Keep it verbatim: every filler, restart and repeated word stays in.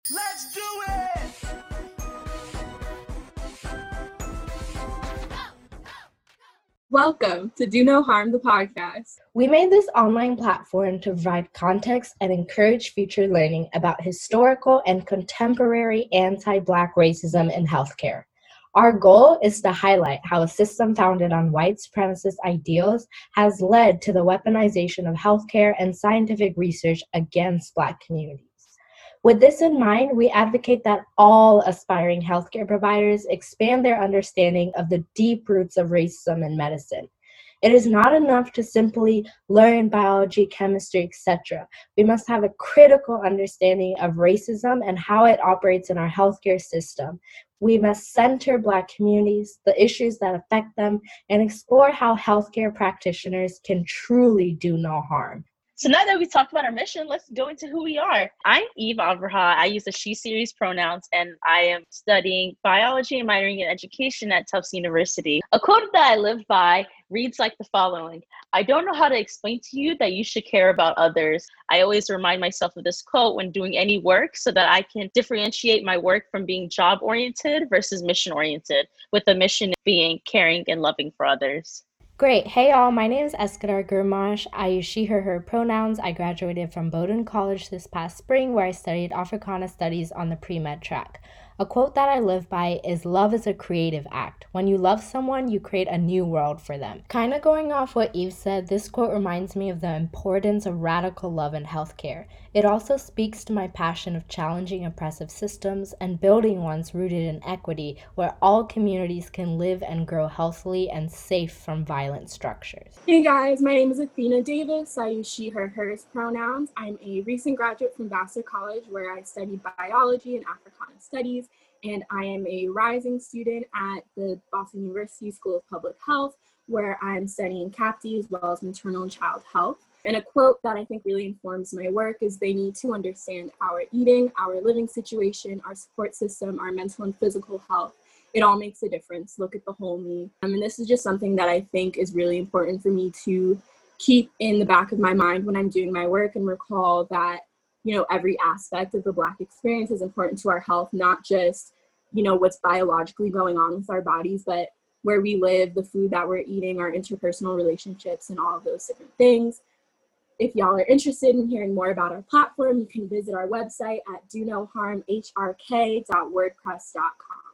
Let's do it! Welcome to Do No Harm, the podcast. We made this online platform to provide context and encourage future learning about historical and contemporary anti-Black racism in healthcare. Our goal is to highlight how a system founded on white supremacist ideals has led to the weaponization of healthcare and scientific research against Black communities. With this in mind, we advocate that all aspiring healthcare providers expand their understanding of the deep roots of racism in medicine. It is not enough to simply learn biology, chemistry, et cetera. We must have a critical understanding of racism and how it operates in our healthcare system. We must center Black communities, the issues that affect them, and explore how healthcare practitioners can truly do no harm. So now that we talked about our mission, let's go into who we are. I'm Eve Abraha. I use the she series pronouns, and I am studying biology and minoring in education at Tufts University. A quote that I live by reads like the following: I don't know how to explain to you that you should care about others. I always remind myself of this quote when doing any work so that I can differentiate my work from being job-oriented versus mission-oriented, with the mission being caring and loving for others. Great. Hey, all. My name is Eskadar Gurmash. I use she, her, her pronouns. I graduated from Bowdoin College this past spring, where I studied Africana Studies on the pre-med track. A quote that I live by is, love is a creative act. When you love someone, you create a new world for them. Kind of going off what Eve said, this quote reminds me of the importance of radical love in healthcare. It also speaks to my passion of challenging oppressive systems and building ones rooted in equity, where all communities can live and grow healthily and safe from violent structures. Hey guys, my name is Athena Davis. I use she, her, hers pronouns. I'm a recent graduate from Vassar College, where I studied biology and Africana Studies, and I am a rising student at the Boston University School of Public Health, where I'm studying C A P D as well as maternal and child health. And a quote that I think really informs my work is, they need to understand our eating, our living situation, our support system, our mental and physical health. It all makes a difference. Look at the whole me. Um, and this is just something that I think is really important for me to keep in the back of my mind when I'm doing my work, and recall that, you know, every aspect of the Black experience is important to our health, not just, you know, what's biologically going on with our bodies, but where we live, the food that we're eating, our interpersonal relationships, and all of those different things. If y'all are interested in hearing more about our platform, you can visit our website at do no harm h r k dot wordpress dot com.